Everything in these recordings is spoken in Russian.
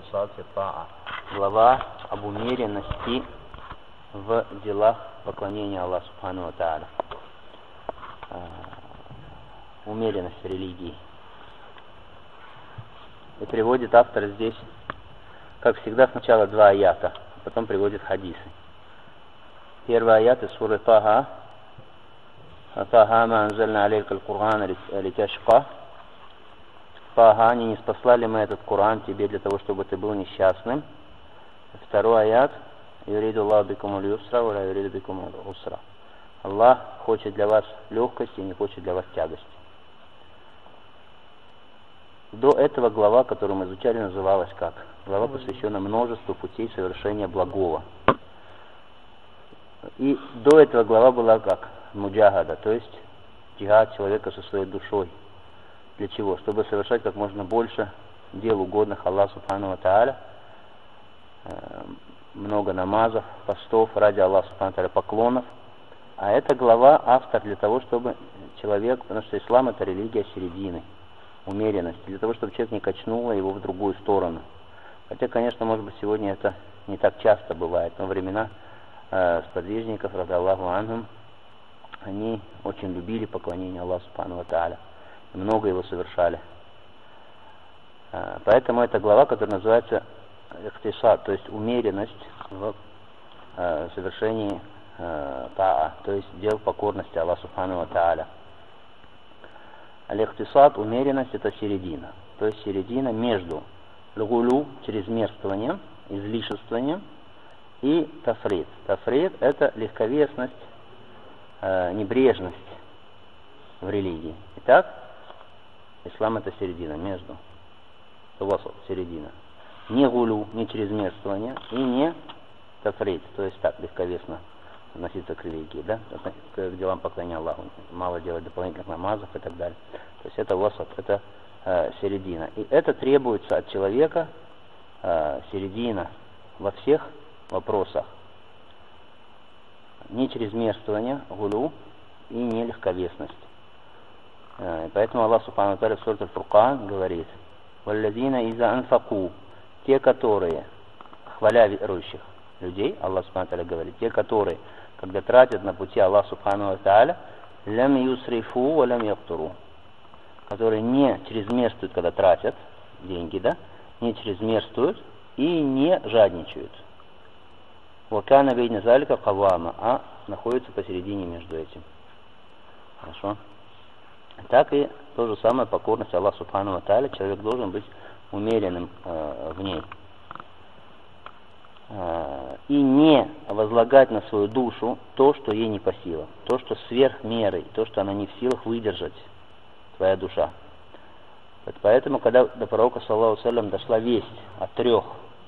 Ихтисад фи таа. Глава об умеренности в делах поклонения Аллаху Субхану ва Тааля. Умеренность религии. И приводит автор здесь, как всегда, сначала два аята, а потом приводит хадисы. Первый аят из суры Таха. Таха ма анзальна алейка аль-Кур'ан литяшка. Таха, не спаслали мы этот Кур'ан тебе для того, чтобы ты был несчастным. Второй аят. Юриду Аллаху бикум аль-юсра, ва ла юриду бикум аль-усра. Аллах хочет для вас легкости и не хочет для вас тягости. До этого глава, которую мы изучали, называлась как? Глава посвящена множеству путей совершения благого. И до этого глава была как? Муджахада, то есть джихад человека со своей душой. Для чего? Чтобы совершать как можно больше дел, угодных Аллаху Субхану ва Тааля, много намазов, постов ради Аллаха Субхану ва Тааля, поклонов. А эта глава автор для того, чтобы человек, потому что ислам это религия середины, умеренности, для того, чтобы человек не качнуло его в другую сторону. Хотя, конечно, может быть, сегодня это не так часто бывает, но времена сподвижников, ради Аллаху анхум, они очень любили поклонение Аллаху Субхану ва Тааля, много его совершали. Поэтому эта глава, которая называется Ихтисад, то есть умеренность в совершении таа, то есть дел покорности Аллаху Субхану ва Тааля. Аль-Ихтисад, умеренность, это середина. То есть середина между лгулю, чрезмерствованием, излишествованием, и тафрид. Тафрид это легковесность, небрежность в религии. Итак, ислам это середина, между. Тавасут, середина. Не гулю, не чрезмерствование, и не тафрид, то есть так, легковесно относиться к религии, да, к делам поклонения Аллаху, мало делать дополнительных намазов и так далее. То есть это васат, это середина. И это требуется от человека, середина во всех вопросах. Не чрезмерствование, гулю, и не легковесность. И поэтому Аллах Субхану ва Тааля в суре Аль-Фуркан говорит: «Валлазина иза анфаку», те, которые, хваля верующих людей, Аллах Субхану ва Тааля говорит, те, которые, когда тратят на пути Аллаха Субхану ва Тааля, лям юсрифу ва лям яктуру, которые не чрезмерствуют, когда тратят деньги, да, не чрезмерствуют и не жадничают. Вакана бейна залика кавама, а находится посередине между этим. Хорошо? Так и то же самое покорность Аллаху Субхану ва Тааля, человек должен быть умеренным в ней. И не возлагать на свою душу то, что ей не по силам, то, что сверх меры, то, что она не в силах выдержать, твоя душа. Поэтому, когда до пророка, саллаллаху алейхи ва саллям, дошла весть от трех,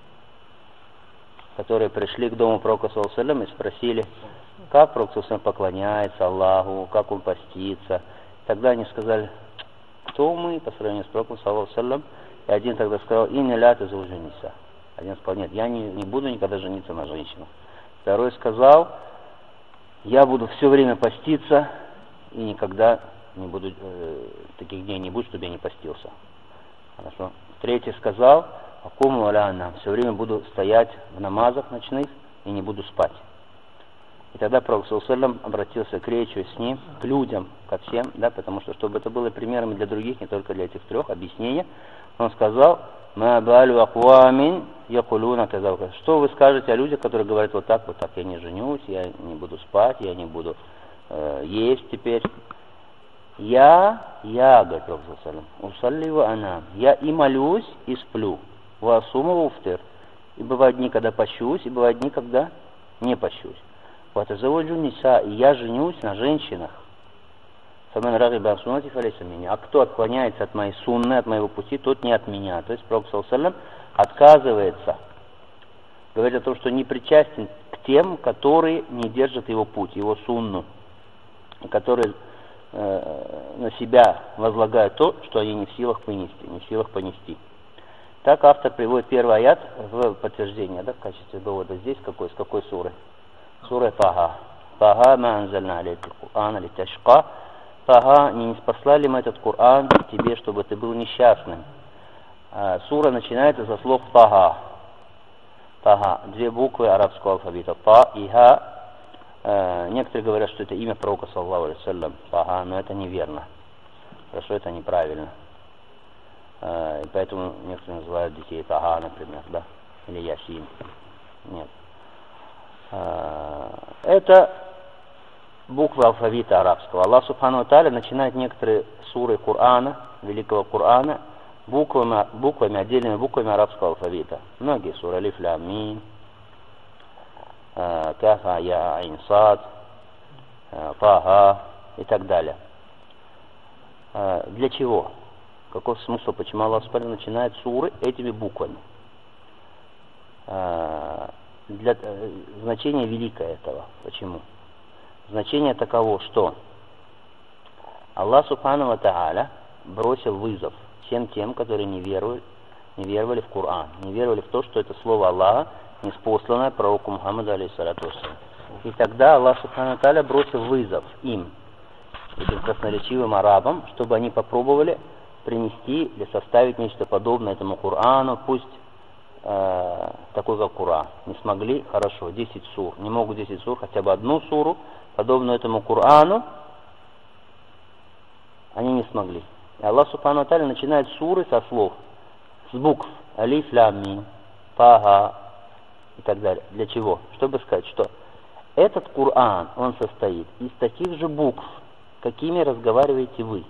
которые пришли к дому пророка, саллаллаху алейхи ва саллям, и спросили, как пророк, саллаллаху алейхи ва саллям, поклоняется Аллаху, как он постится, тогда они сказали: кто мы по сравнению с пророком, саллаллаху алейхи ва саллям? И один тогда сказал: инна ля тазавджуниса. Один сказал: нет, я не буду никогда жениться на женщинах. Второй сказал: я буду все время поститься и никогда не буду, таких дней не будет, чтобы я не постился. Хорошо. Третий сказал: акуму аляна, все время буду стоять в намазах ночных и не буду спать. И тогда пророк, саллаллаху алейхи ва саллям, обратился к речи с ним, к людям, ко всем, да, потому что, чтобы это было примером для других, не только для этих трех, объяснение, он сказал: ма балю аквамин якулуна казалка. Что вы скажете о людях, которые говорят вот так, я не женюсь, я не буду спать, я не буду есть теперь. Я, говорит пророк, саллаллаху алейхи ва саллям, усалли ва анам, я и молюсь, и сплю, ва асуму уфтир, и бывают дни, когда пощусь, и бывают дни, когда не пощусь. Вот азаваджу ниса, и я женюсь на женщинах. Фамен рагиба ан суннати фалейса минни. А кто отклоняется от моей сунны, от моего пути, тот не от меня. То есть пророк, саллаллаху алейхи ва саллям, отказывается, говорит о том, что не причастен к тем, которые не держат его путь, его сунну, и которые на себя возлагают то, что они не в силах понести. Так автор приводит первый аят в подтверждение, да, в качестве довода здесь, с какой суры? Сура Таха. Таха ма анзальна алейка аль-Кур'ана литашка. Таха, не спаслали мы этот Коран тебе, чтобы ты был несчастным. Сура начинается со слов Тага. Тага. 2 буквы арабского алфавита. Та и Ха. Некоторые говорят, что это имя пророка, саллаллаху алейхи вассалям, Тага, но это неверно. Хорошо, это неправильно. И поэтому некоторые называют детей Тага, например, да? Или Ясин. Нет. Это буквы алфавита арабского. Аллах Субхану ва Тааля начинает некоторые суры Корана, Великого Корана, буквами, отдельными буквами арабского алфавита. Многие суры, Алиф, Лям, Мим, Кафа, Я, Айн, Сад, Тага и так далее. Для чего? Каков смысл? Почему Аллах Субхану начинает суры этими буквами? Для значения великое этого. Почему? Значение таково, что Аллах Субхану ва Тааля бросил вызов всем тем, которые не веровали в Коран, не веровали в то, что это слово Аллаха, ниспосланное пророку Мухаммаду, алейхиссалату вассалям. И тогда Аллах Субхану ва Тааля бросил вызов им, этим красноречивым арабам, чтобы они попробовали принести или составить нечто подобное этому Корану, пусть такой как Коран. Не смогли, хорошо, 10 сур. Не могут 10 сур, хотя бы одну суру, подобную этому Корану, они не смогли. И Аллах Субхану ва Тааля начинает суры со слов, с букв Алиф, Лям, Мим, Тага и так далее. Для чего? Чтобы сказать, что этот Коран, он состоит из таких же букв, какими разговариваете вы.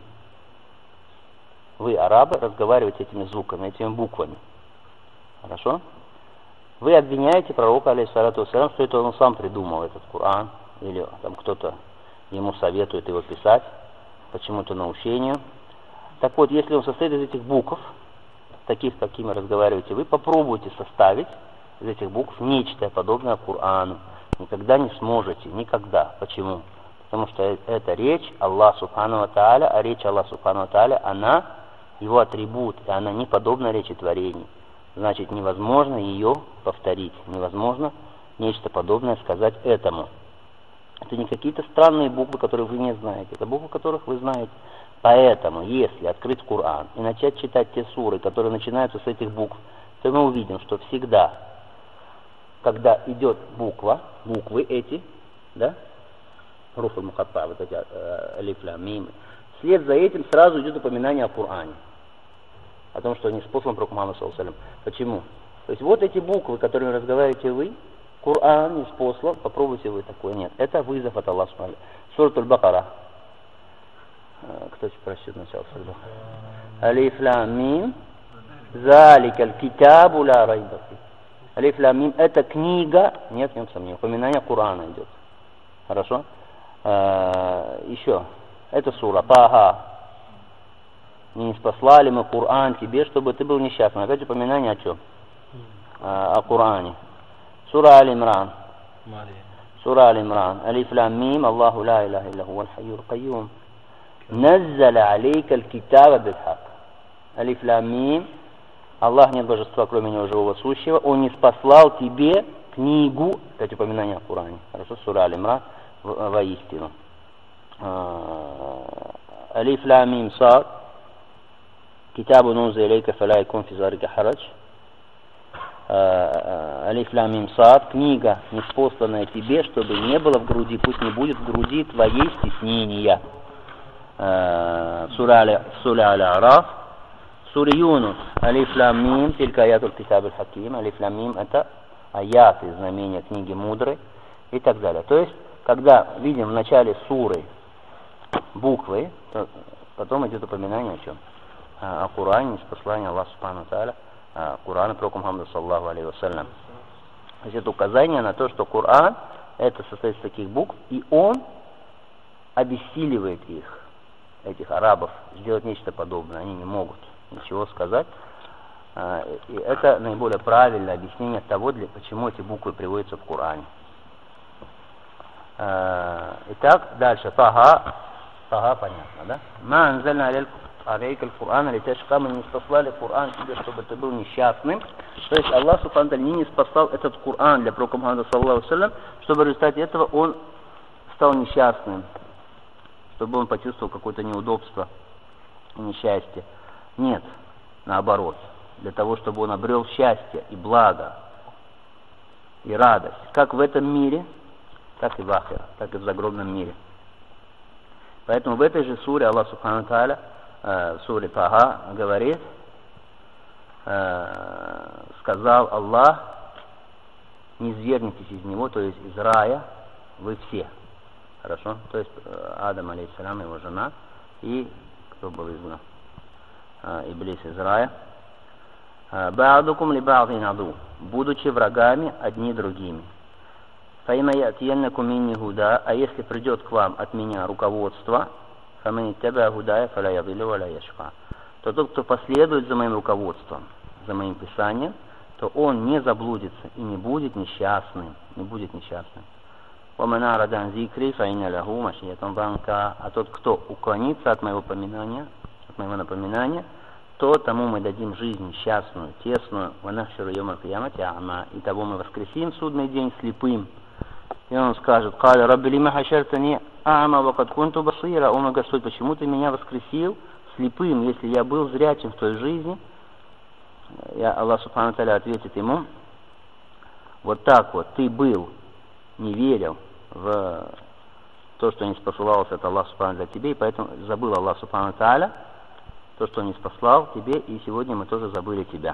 Вы, арабы, разговариваете этими звуками, этими буквами. Хорошо? Вы обвиняете пророка, алейхиссалату вассалям, что это он сам придумал, этот Коран, или там кто-то ему советует его писать, почему-то научению. Так вот, если он состоит из этих букв, таких, какими разговариваете вы, попробуйте составить из этих букв нечто подобное Корану. Никогда не сможете, никогда. Почему? Потому что это речь Аллаха Субхану ва Тааля, а речь Аллаха Субхану ва Тааля, она его атрибут, и она не подобна речи творений. Значит, невозможно ее повторить, невозможно нечто подобное сказать этому. Это не какие-то странные буквы, которые вы не знаете, это буквы, которых вы знаете. Поэтому, если открыть Коран и начать читать те суры, которые начинаются с этих букв, то мы увидим, что всегда, когда идет буквы эти, да, руфуль мухатта, вот эти алиф, лям, мим, вслед за этим сразу идет упоминание о Коране. О том, что не спослан пророк Мухаммад, саллаллаху алейхи вассалям. Почему? То есть вот эти буквы, которыми разговариваете вы, Коран не спослан, попробуйте вы такое. Нет, это вызов от Аллаха. Сура Аль-Бакара. Кто прочтет начало Сура Аль-Бакара? Алиф лям мим, залика аль-китабу ла райба фи. Алиф лям мим, это книга, нет в нем сомнений, упоминание Корана идет. Хорошо? Еще. Это сура Тага. Не спаслали мы Коран тебе, чтобы ты был несчастным. Опять упоминание о чем? О Коране. Сура Аль-Имран. Сура Аль-Имран. Алиф лям мим, Аллаху ла илляха илля хуа аль-хайюл кайюм. Наззаля алейка аль-китаба биль-хак. Алиф лям мим. Аллах, нет божества, кроме него живого сущего. Он не спаслал тебе книгу. Опять упоминание о Коране. Хорошо? Сура Аль-Имран. Воистину. Алиф лям мим сад. Китабу нунза илейка фаля якун фи зарика харадж. Алиф лям мим сад. Книга, ниспосланная тебе, чтобы не было в груди, пусть не будет в груди твоей стеснения. Сура Аль-А'раф. Сура Юнус. Алиф лям мим. Тилька аятуль китаб аль-хаким. Алиф лям мим это аяты, знамения книги мудрой и так далее. То есть, когда видим в начале суры буквы, то потом идет упоминание о чем? О Коране, ниспослание Аллаха Субхану ва Тааля, Корана пророка Мухаммада, саллаллаху алейхи вассалям. То есть это указание на то, что Коран это состоит из таких букв, и он обессиливает их, этих арабов, сделать нечто подобное. Они не могут ничего сказать. И это наиболее правильное объяснение того, почему эти буквы приводятся в Коране. Итак, дальше. Тага, понятно, да? Ма анзальна алейка аль-Кур'ан, аль-Ташка, мы не спаслали Коран тебе, чтобы ты был несчастным. То есть Аллах Субхану ва Тааля не спасал этот Коран для пророка Мухаммада, саллаллаху алейхи вассалям, чтобы в результате этого он стал несчастным, чтобы он почувствовал какое-то неудобство и несчастье. Нет, наоборот. для того, чтобы он обрел счастье и благо, и радость, как в этом мире, так и в ахире, так и в загробном мире. Поэтому в этой же суре Аллах Субхану Тааля, в суре Таха, говорит, сказал Аллах: не свергнитесь из него, то есть из рая, вы все. Хорошо? То есть Адам, алейхиссалям, его жена, и кто был изгнан? Иблис из рая. Ба'дукум ли ба'дин аду, будучи врагами одни другими. Фаима ятияннакум минни гуда, а если придет к вам от меня руководство, фаман иттаба гудая фаля ядиллу ва ля яшка, то тот, кто последует за моим руководством, за моим писанием, то он не заблудится и не будет несчастным, не будет несчастным. А тот, кто уклонится от моего напоминания, то тому мы дадим жизнь счастную, тесную, и того мы воскресим в судный день слепым. И он скажет: «О мой Господь, почему ты меня воскресил слепым, если я был зрячим в той жизни?» Аллах Субхану Тааля ответит ему: вот так вот ты был, не верил в то, что не спосылалось от Аллаха Субхану для тебе, и поэтому забыл Аллах Субхану Тааля то, что не спаслал тебе, и сегодня мы тоже забыли тебя.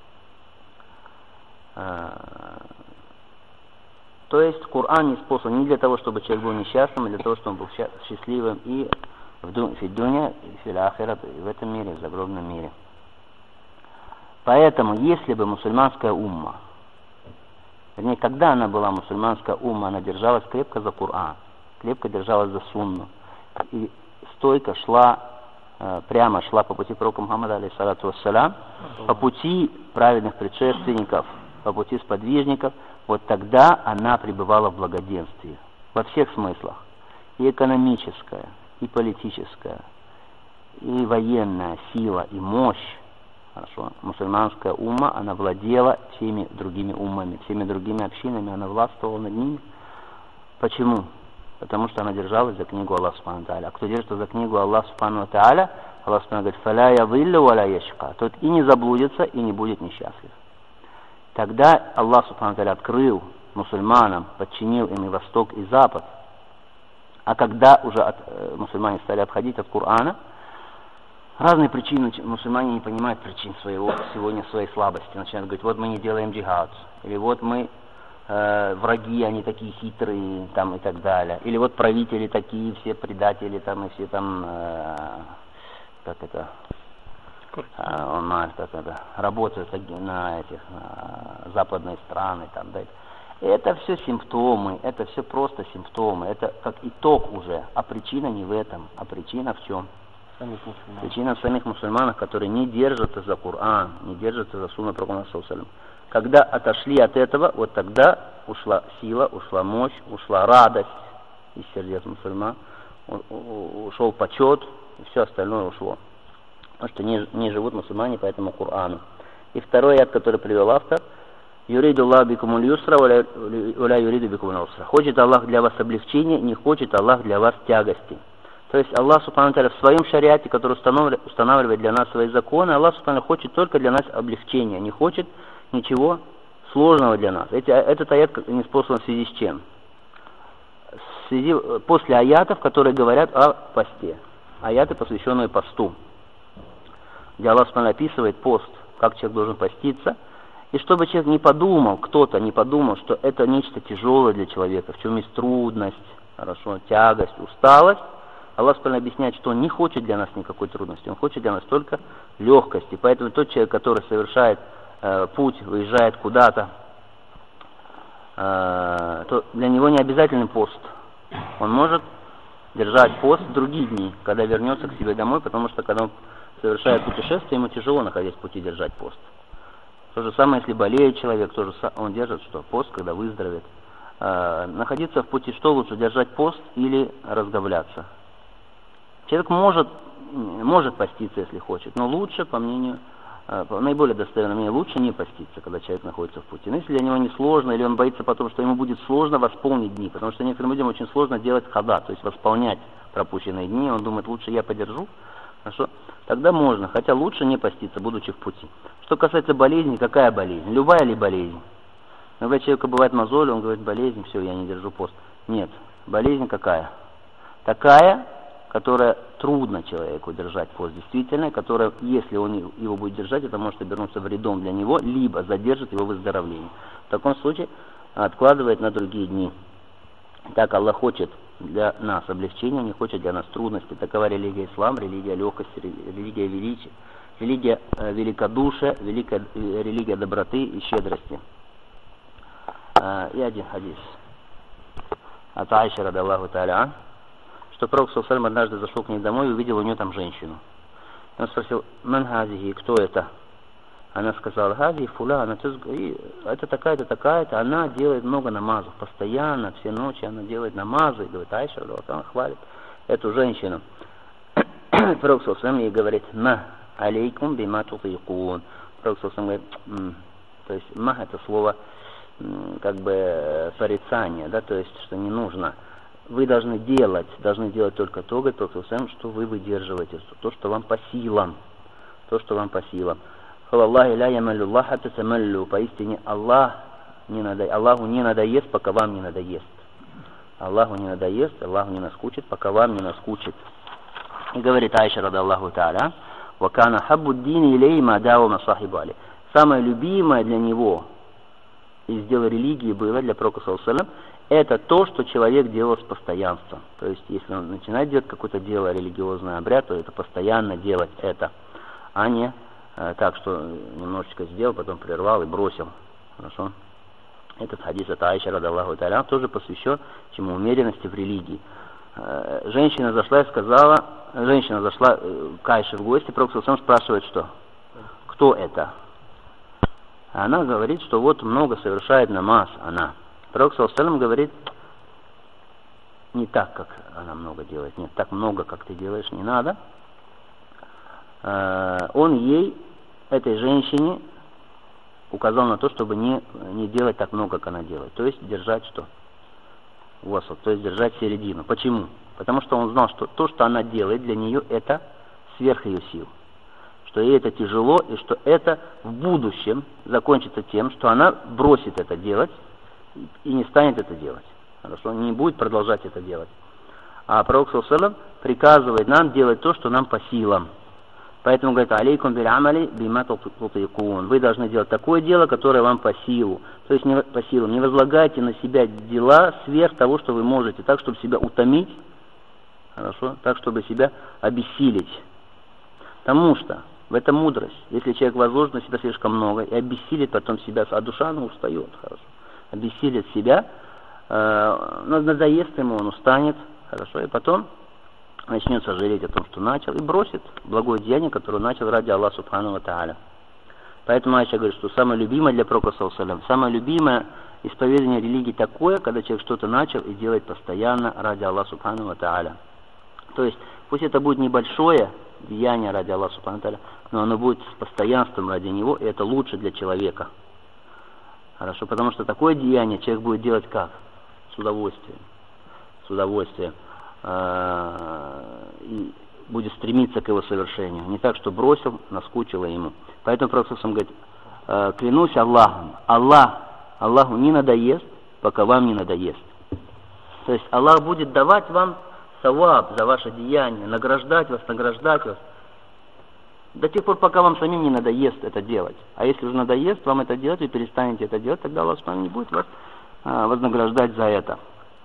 То есть Коран не спослан не для того, чтобы человек был несчастным, а для того, чтобы он был счастливым и в дуня, и в ахират, и в этом мире, и в загробном мире. Поэтому, если бы мусульманская умма, вернее, когда она была мусульманская умма, она держалась крепко за Коран, крепко держалась за сунну, и стойко шла, прямо шла по пути пророка Мухаммада, алейхиссалату вассалям, по пути праведных предшественников, по пути сподвижников, вот тогда она пребывала в благоденствии, во всех смыслах, и экономическая, и политическая, и военная сила, и мощь. Хорошо. Мусульманская умма, она владела всеми другими уммами, всеми другими общинами, она властвовала над ними. Почему? Потому что она держалась за книгу Аллаха Субхану ва Тааля. А кто держится за книгу Аллаха Субхану ва Тааля, Аллах Субхану говорит: «Фаля ядиллу ва ля яшка», тот и не заблудится, и не будет несчастлив. Тогда Аллах Субхану ва Тааля открыл мусульманам, подчинил им и Восток, и Запад. А когда уже мусульмане стали отходить от Корана, разные причины, мусульмане не понимают причин сегодня своей слабости. Начинают говорить: вот мы не делаем джихад, или вот мы враги, они такие хитрые, там, и так далее. Или вот правители такие, все предатели, там, и все там, работают на западные страны, там, да. Это все симптомы, это все просто симптомы, это как итог уже, а причина не в этом, а причина в чем? Причина в самих мусульманах, которые не держатся за Коран, не держатся за сунну пророка Мухаммада. Когда отошли от этого, вот тогда ушла сила, ушла мощь, ушла радость из сердец мусульман, ушел почет, и все остальное ушло. Потому что не живут мусульмане по этому Корану. И второй аят, который привел автор: «Юриду Аллах бикумул юсра, уля юриду бикумул усра». Хочет Аллах для вас облегчения, не хочет Аллах для вас тягости. То есть Аллах Субхану ва Тааля в своем шариате, который устанавливает для нас свои законы, Аллах Субхану хочет только для нас облегчения, не хочет ничего сложного для нас. Этот аят не спослан в связи с чем? После аятов, которые говорят о посте. Аяты, посвященные посту, где Аллах Субхану описывает пост, как человек должен поститься, и чтобы человек не подумал, кто-то не подумал, что это нечто тяжелое для человека, в чем есть трудность, хорошо, тягость, усталость. Аллах Субхану объясняет, что Он не хочет для нас никакой трудности, Он хочет для нас только легкости. Поэтому тот человек, который совершает путь, выезжает куда-то, то для него не обязательный пост. Он может держать пост в другие дни, когда вернется к себе домой, потому что когда он совершает путешествие, ему тяжело, находясь в пути, держать пост. То же самое, если болеет человек, он держит что? Пост, когда выздоровеет. Находиться в пути, что лучше, держать пост или разговляться? Человек может поститься, если хочет, но лучше, по мнению, по наиболее достоверному мнению, лучше не поститься, когда человек находится в пути. Но если для него не сложно, или он боится потом, что ему будет сложно восполнить дни, потому что некоторым людям очень сложно делать хада, то есть восполнять пропущенные дни, он думает: лучше я подержу, Хорошо? Тогда можно, хотя лучше не поститься, будучи в пути. Что касается болезни, какая болезнь? Любая ли болезнь? Когда у человека бывает мозоль, он говорит, болезнь, все, я не держу пост. Нет, болезнь какая? Такая, которая трудно человеку держать пост, действительно, которая, если он его будет держать, это может обернуться вредом для него, либо задержит его выздоровление. В таком случае откладывает на другие дни. Так Аллах хочет для нас облегчения, не хочет для нас трудностей. Такова религия ислам, религия легкости, религия величия, религия великодушия, религия доброты и щедрости. И один хадис от Аиши радаллаху та'аля, что пророк ﷺ однажды зашел к ней домой и увидел у нее там женщину. Он спросил, ман хазихи, кто это? Она сказала, хази фуляна, это такая-то, такая-то, она делает много намазов, постоянно, все ночи она делает намазы. И говорит, Аиша, она хвалит эту женщину. Пророк ﷺ ей говорит, ма алейкум бима тутикун. Пророк ﷺ говорит, то есть ма это слово как бы порицание, да, то есть что не нужно. Вы должны делать только то, говорит Пророк ﷺ, что вы выдерживаете, то, что вам по силам. То, что вам по силам. Поистине Аллаху не надоест, пока вам не надоест. Аллаху не надоест, Аллаху не наскучит, пока вам не наскучит. И говорит Аиша радаллаху та'аля, «Вакана хаббуддини илей мадаума сахибу али». Самое любимое для него из дела религии было, для пророка ﷺ, это то, что человек делал с постоянством. То есть, если он начинает делать какое-то дело, религиозный обряд, то это постоянно делать это, а не так, что немножечко сделал, потом прервал и бросил. Хорошо? Этот хадис от Аиши радаллаху та'аля тоже посвящен чему умеренности в религии. Женщина зашла к Аише в гости, пророк ﷺ спрашивает, что? Кто это? Она говорит, что вот много совершает намаз она. Пророк ﷺ говорит, не так, как она много делает, нет, так много, как ты делаешь, не надо. Он ей, этой женщине, указал на то, чтобы не делать так много, как она делает. То есть держать что? Восот, то есть держать середину. Почему? Потому что он знал, что то, что она делает, для нее это сверх ее сил. Что ей это тяжело, и что это в будущем закончится тем, что она бросит это делать и не станет это делать. Хорошо? Не будет продолжать это делать. А пророк ﷺ приказывает нам делать то, что нам по силам. Поэтому говорит, алейкум биль амали бима тутикун. Вы должны делать такое дело, которое вам по силу. То есть не по силу. Не возлагайте на себя дела сверх того, что вы можете, так, чтобы себя утомить, хорошо, так, чтобы себя обессилить. Потому что в этом мудрость. Если человек возложит на себя слишком много и обессилит потом себя, а душа она устает, хорошо, обессилит себя, надоест ему, он устанет, хорошо, и потом начнет сожалеть о том, что начал, и бросит благое деяние, которое начал ради Аллаха Субхану ва Тааля. Поэтому Аиша говорит, что самое любимое для пророка ﷺ, самое любимое исповедание религии такое, когда человек что-то начал и делает постоянно ради Аллаха Субхану ва Тааля. То есть, пусть это будет небольшое деяние ради Аллаха Субхану ва Тааля, но оно будет с постоянством ради него, и это лучше для человека. Хорошо, потому что такое деяние человек будет делать как? С удовольствием. С удовольствием. И будет стремиться к его совершению. Не так, что бросил, наскучило ему. Поэтому пророк говорит, клянусь Аллахом, Аллаху не надоест, пока вам не надоест. То есть Аллах будет давать вам саваб за ваше деяние, награждать вас до тех пор, пока вам самим не надоест это делать. А если уже надоест вам это делать, вы перестанете это делать, тогда Аллах не будет вас вознаграждать за это.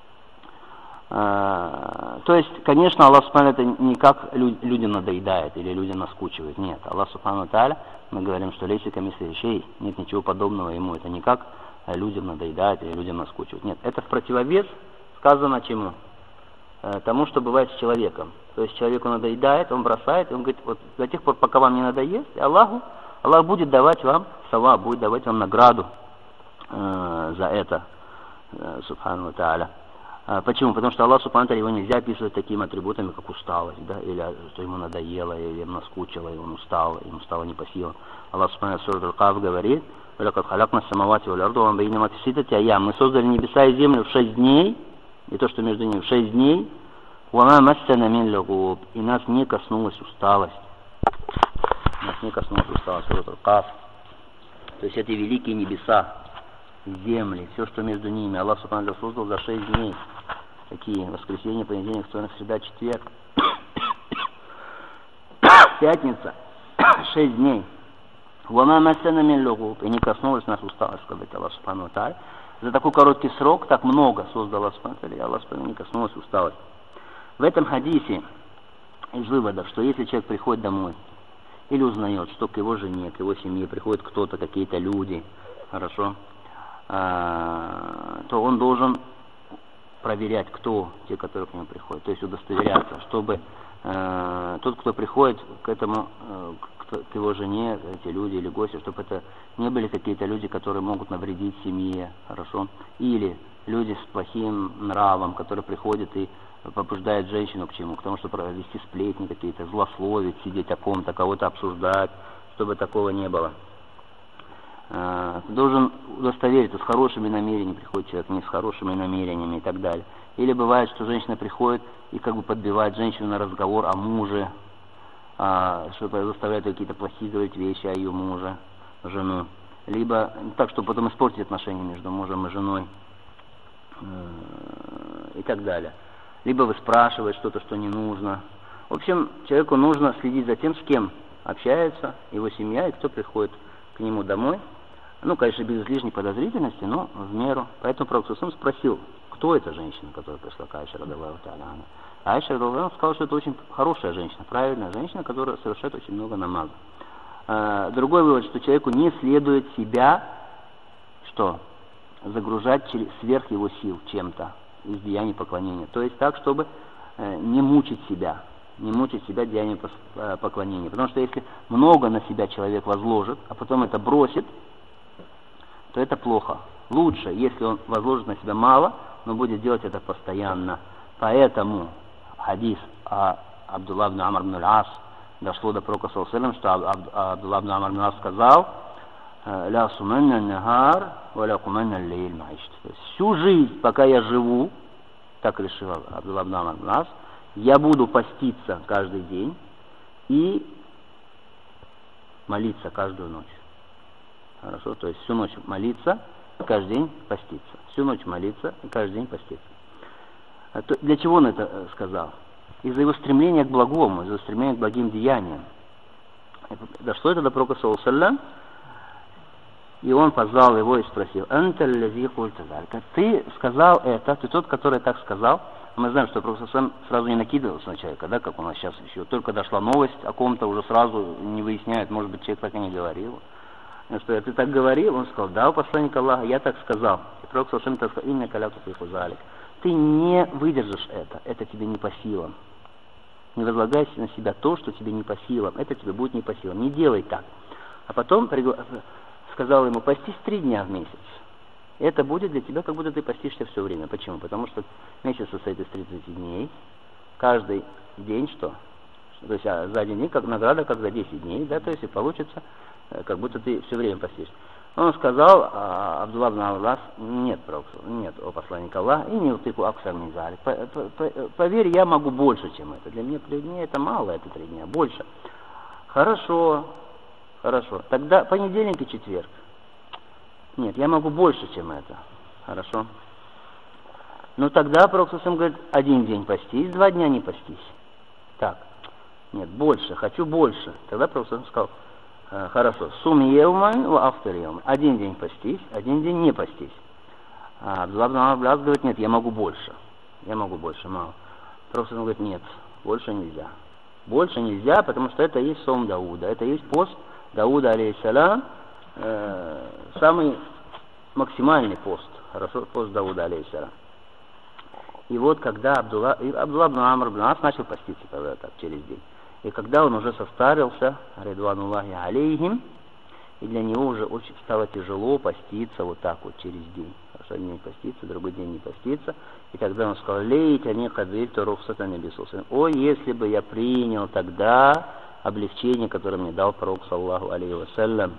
То есть, конечно, Аллах Субхану это не как людям надоедает или людям наскучивает. Нет, Аллах Субхану Тааля, мы говорим, что лейси камисли вещей, нет ничего подобного ему. Это не как людям надоедает или людям наскучивает. Нет, это в противовес сказано чему? Тому, что бывает с человеком. То есть человеку надоедает, он бросает, и он говорит, вот до тех пор, пока вам не надоест, Аллах будет давать вам саваб, будет давать вам награду за это, Субхану Тааля. Почему? Потому что Аллах Субхану Тааля его нельзя описывать такими атрибутами, как усталость, да, или что ему надоело, или ему наскучило, и он устал, ему стало не по силам. Аллах Субхану Тааля в суре Аль-Каф говорит, мы создали небеса и землю в 6 дней, и то, что между ними в 6 дней, «Вама массана мин лугуб», и нас не коснулась усталость. Нас не коснулась усталость. Сура Аль-Каф. То есть это великие небеса, земли, все, что между ними. Аллах Субхану создал за 6 дней. Такие: воскресенье, понедельник, вторник, среда, четверг, пятница, 6 дней. «Вама массана мин лугуб», и не коснулась нас усталость, сказать Аллах Субхану ва Тааля. За такой короткий срок так много создал Аллах Субхану ва Тааля, и Аллах Субхану не коснулась усталость. В этом хадисе из выводов, что если человек приходит домой или узнает, что к его жене, к его семье приходит кто-то, какие-то люди, хорошо, то он должен проверять, кто те, которые к нему приходят, то есть удостоверяться, чтобы тот, кто приходит к этому, к его жене, эти люди или гости, чтобы это не были какие-то люди, которые могут навредить семье, хорошо, или люди с плохим нравом, которые приходят и побуждают женщину к чему? К тому, чтобы вести сплетни какие-то, злословить, сидеть о ком-то, кого-то обсуждать, чтобы такого не было. Должен удостовериться, с хорошими намерениями приходит человек, не с хорошими намерениями и так далее. Или бывает, что женщина приходит и как бы подбивает женщину на разговор о муже, чтобы заставляет какие-то плохие говорить вещи о ее муже, жену. Либо так, чтобы потом испортить отношения между мужем и женой и так далее. Либо выспрашивать что-то, что не нужно. В общем, человеку нужно следить за тем, с кем общается его семья и кто приходит к нему домой. Ну, конечно, без излишней подозрительности, но в меру. Поэтому Пророк спросил, кто эта женщина, которая пришла к Аише, радиллаху та'аля анха. Аиша, радиллаху анха, сказала, что это очень хорошая женщина, правильная женщина, которая совершает очень много намазов. Другой вывод, что человеку не следует себя, что? Загружать сверх его сил чем-то из деяний поклонения. То есть так, чтобы не мучить себя деянием поклонения. Потому что если много на себя человек возложит, а потом это бросит, то это плохо. Лучше, если он возложит на себя мало, но будет делать это постоянно. Поэтому хадис Абдулла ибн Амр ибн аль-Ас дошло до пророка саллаллаху алейхи ва саллям, что Абдулла ибн Амр ибн аль-Ас сказал: «Ля суманна нахар, ва ля куманна лейль маишт». То есть всю жизнь, пока я живу, так решил Абдулла ибн Амр ибн аль-Ас, я буду поститься каждый день и молиться каждую ночь. Хорошо? То есть всю ночь молиться, каждый день поститься. Всю ночь молиться и каждый день поститься. Для чего он это сказал? Из-за его стремления к благому, из-за стремления к благим деяниям. Дошло это до пророка саллаллаху алейхи ва саллям, и он позвал его и спросил: «Анта аллази культа залька». Ты сказал это, ты тот, который так сказал. Мы знаем, что пророк саллаллаху алейхи ва саллям сразу не накидывался на человека, да, как у нас сейчас еще. Только дошла новость о ком-то, уже сразу не выясняют, может быть, человек так и не говорил. Что ты так говорил? Он сказал: «Да, посланник Аллаха, я так сказал». И пророк саллаллаху алейхи ва саллям сказал: «Инна каляку фиху залик». Ты не выдержишь это тебе не по силам. Не возлагай на себя то, что тебе не по силам. Это тебе будет не по силам. Не делай так. А потом сказал ему: «Постись 3 дня в месяц». Это будет для тебя, как будто ты постишься все время. Почему? Потому что месяц состоит из 30 дней. Каждый день что? То есть за один день как награда, как за 10 дней, да, то есть и получится, как будто ты все время постишься. Он сказал, Абдулла ибн Аллас: «Нет, пророк, нет, о посланник Аллаха, и не утыку аксар мин залик. Поверь, я могу больше, чем это. Для меня 3 дня это мало, это 3 дня, больше». Хорошо. Тогда понедельник и четверг. Нет, я могу больше, чем это. Хорошо. Ну тогда пророк говорит: 1 день постись, 2 дня не постись. Так. Нет, больше, хочу больше. Тогда пророк сказал: хорошо, сум еуман ва афтар еуман. 1 день постись, 1 день не постись. А Абдулла ибн Аббас говорит: нет, я могу больше, мало. Пророк говорит: нет, больше нельзя. Больше нельзя, потому что это есть сом Дауда, это есть пост Дауда, алейхиссалям, самый максимальный пост, хорошо, пост Дауда, алейхиссалям. И вот когда Абдулла ибн Амр ибн Ас начал поститься тогда так, через день. И когда он уже состарился, ридвануллахи алейхим, и для него уже очень стало тяжело поститься вот так вот через день. Хорошо, один день поститься, другой день не поститься. И тогда он сказал: «Лейтани кадильту руфсата набисуса». О, если бы я принял тогда облегчение, которое мне дал пророк, саллаллаху алейхи вассалям.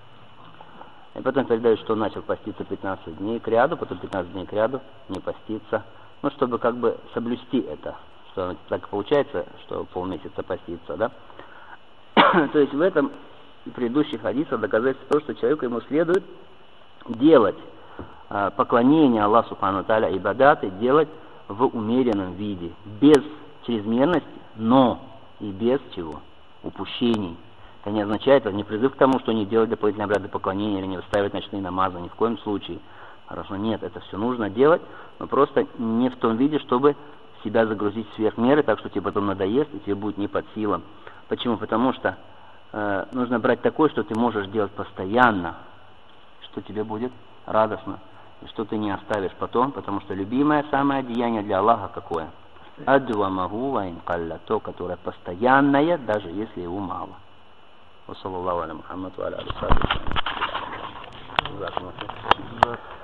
И потом передают, что он начал поститься 15 дней к ряду, потом 15 дней к ряду не поститься. Ну, чтобы как бы соблюсти это, что так получается, что полмесяца поститься, да? То есть в этом предыдущих хадисах доказательство того, что человеку ему следует делать поклонение Аллаху Субхану ва Тааля, ибадаты делать в умеренном виде, без чрезмерности, но и без чего? Упущений. Это не означает, это не призыв к тому, что не делать дополнительные обряды поклонения или не выставить ночные намазы, ни в коем случае. Хорошо, нет, это все нужно делать, но просто не в том виде, чтобы себя загрузить сверх меры, так что тебе потом надоест и тебе будет не под силам. Почему? Потому что нужно брать такое, что ты можешь делать постоянно, что тебе будет радостно, и что ты не оставишь потом, потому что любимое самое деяние для Аллаха какое? Аддуамаху ва ин калля, то, которое постоянное, даже если его мало. Ва саллаллаху аля Мухаммад ва аля алейхи ва саллям.